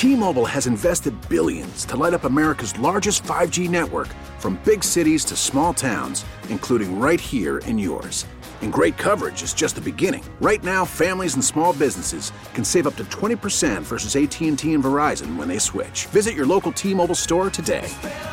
T-Mobile has invested billions to light up America's largest 5G network, from big cities to small towns, including right here in yours. And great coverage is just the beginning. Right now, families and small businesses can save up to 20% versus AT&T and Verizon when they switch. Visit your local T-Mobile store today.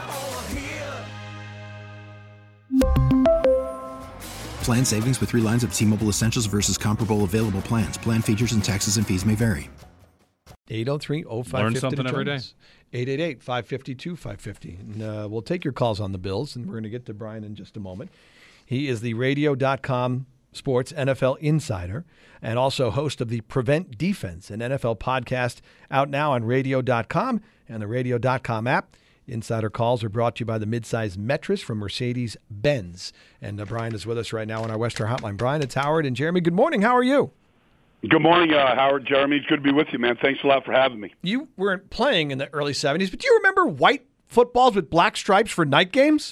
Plan savings with 3 lines of T-Mobile Essentials versus comparable available plans. Plan features and taxes and fees may vary. 803-0550. Learn something every day. 888-552-550. And we'll take your calls on the Bills, and we're going to get to Brian in just a moment. He is the Radio.com Sports NFL Insider and also host of the Prevent Defense, an NFL podcast out now on Radio.com and the Radio.com app. Insider calls are brought to you by the midsize Metris from Mercedes-Benz. And Brian is with us right now on our Western Hotline. Brian, it's Howard and Jeremy. Good morning. How are you? Good morning, Howard, Jeremy. It's good to be with you, man. Thanks a lot for having me. You weren't playing in the early 70s, but do you remember white footballs with black stripes for night games?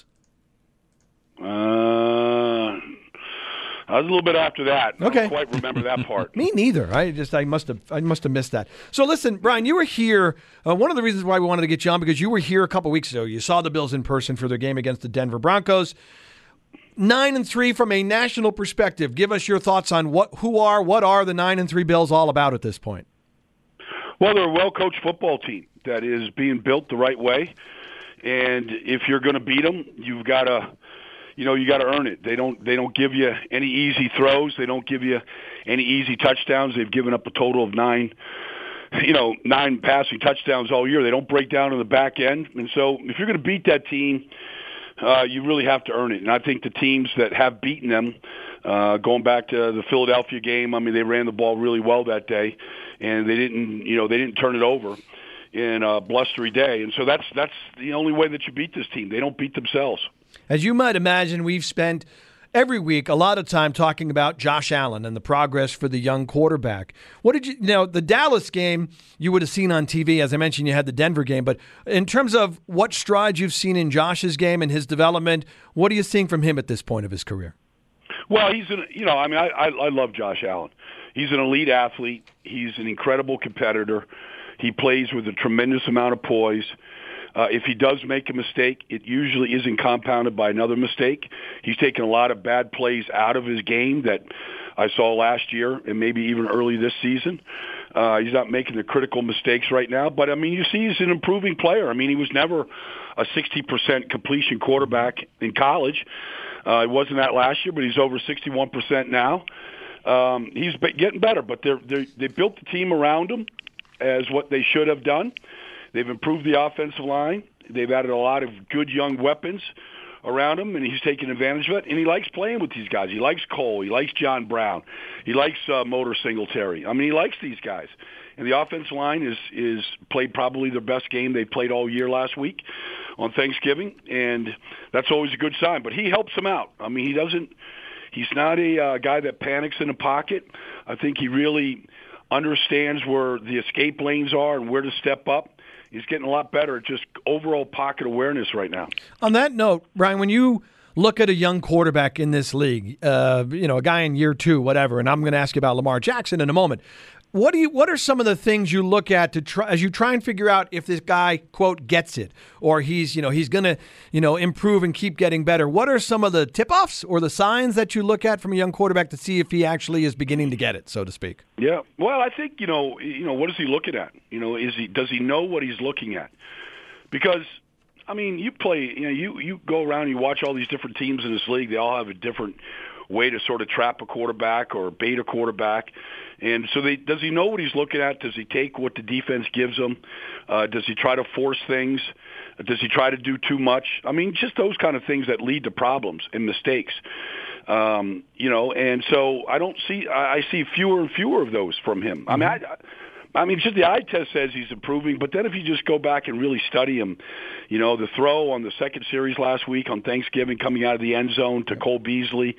I was a little bit after that. Okay. I don't quite remember that part. Me neither. I must have missed that. So listen, Brian, you were here. One of the reasons why we wanted to get you on, because you were here a couple weeks ago. You saw the Bills in person for their game against the Denver Broncos. 9-3 from a national perspective. Give us your thoughts on what are the 9-3 Bills all about at this point? Well, they're a well-coached football team that is being built the right way, and if you're going to beat them, you've got to. You got to earn it. They don't give you any easy throws. They don't give you any easy touchdowns. They've given up a total of 9 passing touchdowns all year. They don't break down in the back end. And so if you're going to beat that team, you really have to earn it. And I think the teams that have beaten them, going back to the Philadelphia game, I mean, they ran the ball really well that day, and they didn't turn it over in a blustery day. And so that's the only way that you beat this team. They don't beat themselves. As you might imagine, we've spent every week a lot of time talking about Josh Allen and the progress for the young quarterback. What did the Dallas game you would have seen on TV? As I mentioned, you had the Denver game. But in terms of what strides you've seen in Josh's game and his development, what are you seeing from him at this point of his career? Well, I love Josh Allen. He's an elite athlete. He's an incredible competitor. He plays with a tremendous amount of poise. If he does make a mistake, it usually isn't compounded by another mistake. He's taken a lot of bad plays out of his game that I saw last year and maybe even early this season. He's not making the critical mistakes right now. But, I mean, you see he's an improving player. I mean, he was never a 60% completion quarterback in college. He wasn't that last year, but he's over 61% now. He's getting better, but they built the team around him as what they should have done. They've improved the offensive line. They've added a lot of good young weapons around him, and he's taking advantage of it. And he likes playing with these guys. He likes Cole. He likes John Brown. He likes Motor Singletary. I mean, he likes these guys. And the offensive line is played probably their best game they played all year last week on Thanksgiving, and that's always a good sign. But he helps them out. I mean, he's not a guy that panics in the pocket. I think he really understands where the escape lanes are and where to step up. He's getting a lot better at just overall pocket awareness right now. On that note, Brian, when you look at a young quarterback in this league, a guy in year 2, whatever, and I'm going to ask you about Lamar Jackson in a moment. What are some of the things you look at to try as you try and figure out if this guy, quote, gets it, or he's going to improve and keep getting better? What are some of the tip-offs or the signs that you look at from a young quarterback to see if he actually is beginning to get it, so to speak? Yeah, well, I think what is he looking at? Does he know what he's looking at? Because I mean, you play, you go around, you watch all these different teams in this league. They all have a different way to sort of trap a quarterback or bait a quarterback. And so does he know what he's looking at? Does he take what the defense gives him? Does he try to force things? Does he try to do too much? I mean, just those kind of things that lead to problems and mistakes. And so I see fewer and fewer of those from him. Mm-hmm. I mean, just the eye test says he's improving, but then if you just go back and really study him, the throw on the second series last week on Thanksgiving coming out of the end zone to Cole Beasley,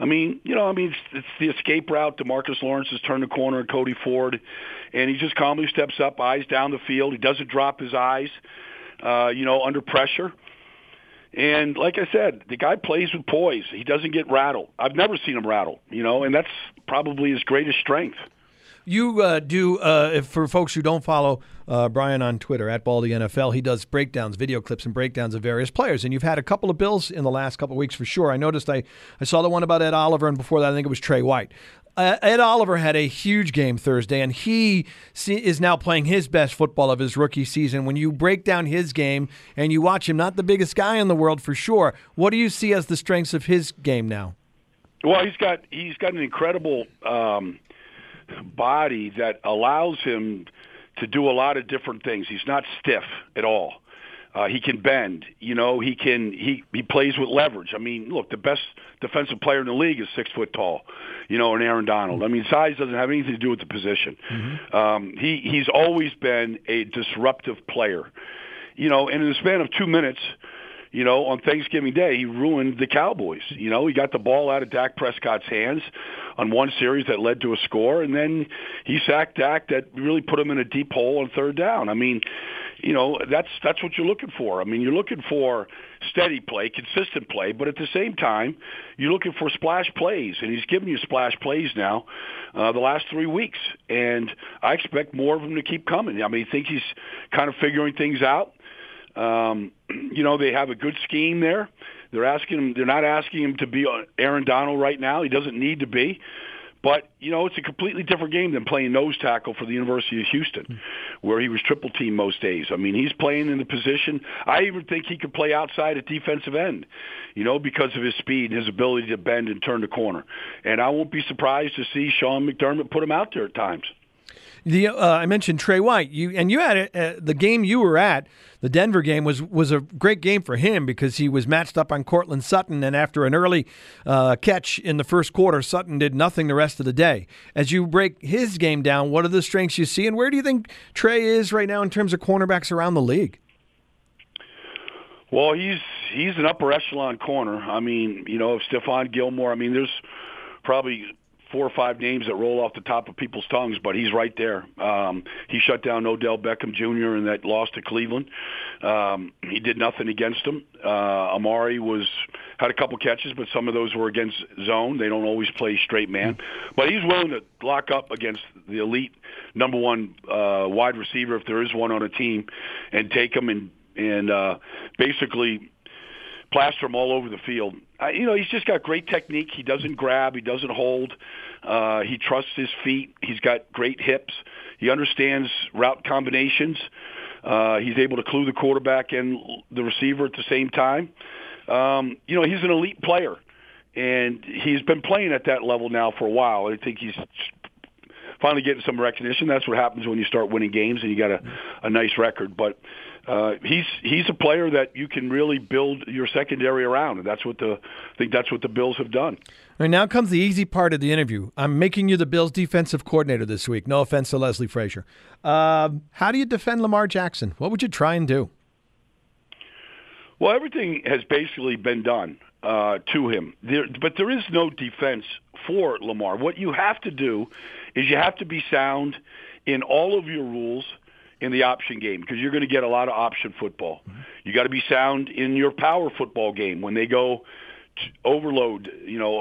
it's the escape route. DeMarcus Lawrence has turned the corner on Cody Ford, and he just calmly steps up, eyes down the field. He doesn't drop his eyes, under pressure. And like I said, the guy plays with poise. He doesn't get rattled. I've never seen him rattle, and that's probably his greatest strength. You do, for folks who don't follow Brian on Twitter, at Baldy NFL, he does breakdowns, video clips and breakdowns of various players. And you've had a couple of Bills in the last couple of weeks for sure. I noticed I saw the one about Ed Oliver, and before that I think it was Trey White. Ed Oliver had a huge game Thursday, and he is now playing his best football of his rookie season. When you break down his game and you watch him, not the biggest guy in the world for sure, what do you see as the strengths of his game now? Well, he's got an incredible body that allows him to do a lot of different things. He's not stiff at all. He can bend. He plays with leverage. I mean, look, the best defensive player in the league is 6 foot tall, and Aaron Donald. I mean, size doesn't have anything to do with the position. Mm-hmm. He's always been a disruptive player. And in the span of 2 minutes, on Thanksgiving Day, he ruined the Cowboys. He got the ball out of Dak Prescott's hands on one series that led to a score, and then he sacked Dak that really put him in a deep hole on third down. I mean, that's what you're looking for. I mean, you're looking for steady play, consistent play, but at the same time, you're looking for splash plays, and he's given you splash plays now the last 3 weeks, and I expect more of them to keep coming. I mean, I think he's kind of figuring things out. They have a good scheme there. They're not asking him to be Aaron Donald right now. He doesn't need to be. But, it's a completely different game than playing nose tackle for the University of Houston, where he was triple teamed most days. I mean, he's playing in the position. I even think he could play outside at defensive end, because of his speed and his ability to bend and turn the corner. And I won't be surprised to see Sean McDermott put him out there at times. I mentioned Trey White. You had the game you were at. The Denver game was a great game for him because he was matched up on Cortland Sutton, and after an early catch in the first quarter, Sutton did nothing the rest of the day. As you break his game down, what are the strengths you see, and where do you think Trey is right now in terms of cornerbacks around the league? Well, he's an upper echelon corner. I mean, Stephon Gilmore. I mean, there's probably 4 or 5 names that roll off the top of people's tongues, but he's right there. He shut down Odell Beckham Jr. in that loss to Cleveland. He did nothing against him. Amari had a couple catches, but some of those were against zone. They don't always play straight man. But he's willing to lock up against the elite number one wide receiver, if there is one on a team, and take him and basically plaster him all over the field. He's just got great technique. He doesn't grab. He doesn't hold. He trusts his feet. He's got great hips. He understands route combinations. He's able to clue the quarterback and the receiver at the same time. He's an elite player, and he's been playing at that level now for a while. I think he's finally getting some recognition. That's what happens when you start winning games and you got a nice record. But he's a player that you can really build your secondary around, and I think that's what the Bills have done. All right, now comes the easy part of the interview. I'm making you the Bills' defensive coordinator this week. No offense to Leslie Frazier. How do you defend Lamar Jackson? What would you try and do? Well, everything has basically been done to him. But there is no defense for Lamar. What you have to do is you have to be sound in all of your rules in the option game, because you're going to get a lot of option football. Mm-hmm. You got to be sound in your power football game when they go overload,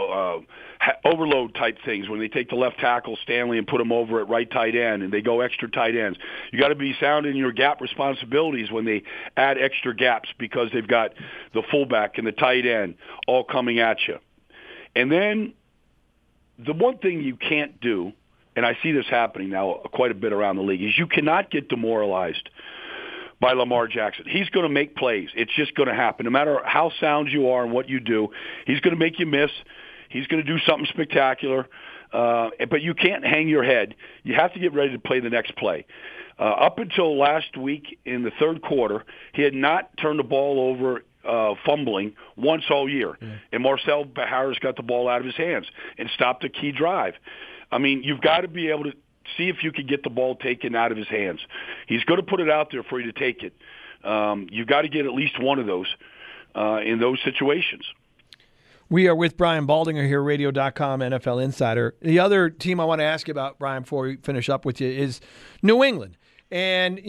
overload type things, when they take the left tackle, Stanley, and put him over at right tight end, and they go extra tight ends. You got to be sound in your gap responsibilities when they add extra gaps, because they've got the fullback and the tight end all coming at you. And then the one thing you can't do, and I see this happening now quite a bit around the league, is you cannot get demoralized by Lamar Jackson. He's going to make plays. It's just going to happen. No matter how sound you are and what you do, he's going to make you miss. He's going to do something spectacular. But you can't hang your head. You have to get ready to play the next play. Up until last week in the third quarter, he had not turned the ball over fumbling once all year. Yeah. And Marcel Harris got the ball out of his hands and stopped a key drive. I mean, you've got to be able to see if you can get the ball taken out of his hands. He's going to put it out there for you to take it. You've got to get at least one of those in those situations. We are with Brian Baldinger here, Radio.com, NFL Insider. The other team I want to ask you about, Brian, before we finish up with you, is New England. And,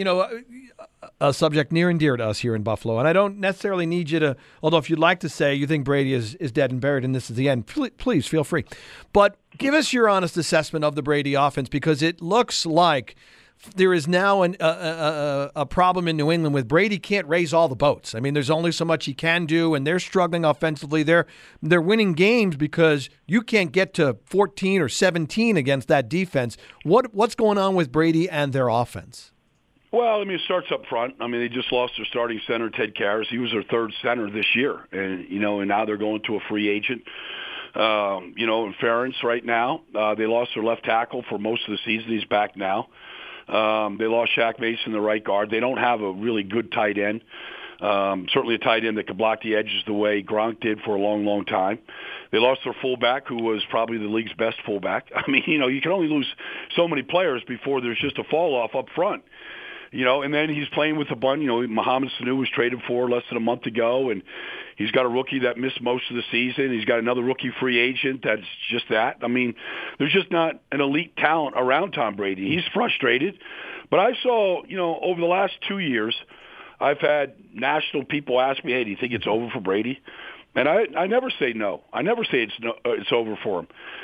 a subject near and dear to us here in Buffalo. And I don't necessarily need you to, although if you'd like to say you think Brady is dead and buried and this is the end, please feel free. But give us your honest assessment of the Brady offense, because it looks like there is now a problem in New England with Brady can't raise all the boats. I mean, there's only so much he can do, and they're struggling offensively. They're winning games because you can't get to 14 or 17 against that defense. What's going on with Brady and their offense? Well, it starts up front. They just lost their starting center, Ted Karras. He was their third center this year, and now they're going to a free agent. In Ferentz right now. They lost their left tackle for most of the season. He's back now. They lost Shaq Mason, the right guard. They don't have a really good tight end. Certainly a tight end that could block the edges the way Gronk did for a long, long time. They lost their fullback, who was probably the league's best fullback. You can only lose so many players before there's just a fall-off up front. And then he's playing with a bunch. Mohamed Sanu was traded for less than a month ago, and he's got a rookie that missed most of the season. He's got another rookie free agent that's just that. There's just not an elite talent around Tom Brady. He's frustrated. But I saw, over the last 2 years, I've had national people ask me, hey, do you think it's over for Brady? And I never say no. I never say it's over for him.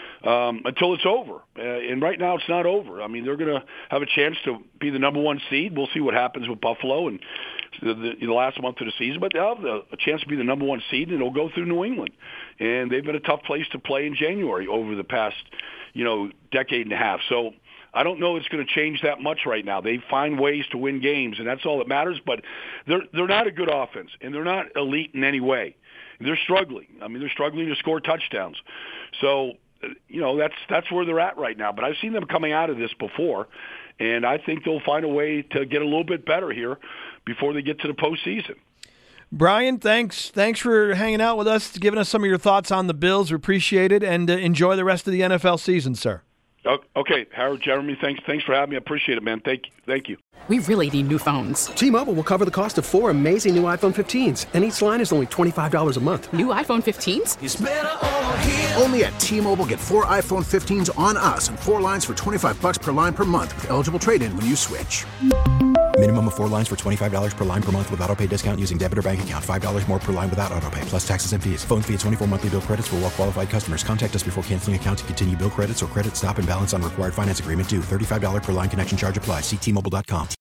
Until it's over. And right now it's not over. They're going to have a chance to be the number one seed. We'll see what happens with Buffalo and the last month of the season. But they'll have a chance to be the number one seed, and it'll go through New England. And they've been a tough place to play in January over the past, decade and a half. So I don't know it's going to change that much right now. They find ways to win games, and that's all that matters. But they're not a good offense, and they're not elite in any way. They're struggling. They're struggling to score touchdowns. So that's where they're at right now. But I've seen them coming out of this before, and I think they'll find a way to get a little bit better here before they get to the postseason. Brian, thanks for hanging out with us, giving us some of your thoughts on the Bills. We appreciate it, and enjoy the rest of the NFL season, sir. Okay, Howard, Jeremy, thanks for having me. I appreciate it, man. Thank you. We really need new phones. T-Mobile will cover the cost of 4 amazing new iPhone 15s, and each line is only $25 a month. New iPhone 15s? It's better over here. Only at T-Mobile, get 4 iPhone 15s on us and 4 lines for $25 per line per month with eligible trade-in when you switch. Minimum of 4 lines for $25 per line per month with autopay discount using debit or bank account. $5 more per line without autopay, plus taxes and fees. Phone fee at 24 monthly bill credits for well-qualified customers. Contact us before canceling account to continue bill credits or credit stop and balance on required finance agreement due. $35 per line connection charge applies. See T-Mobile.com.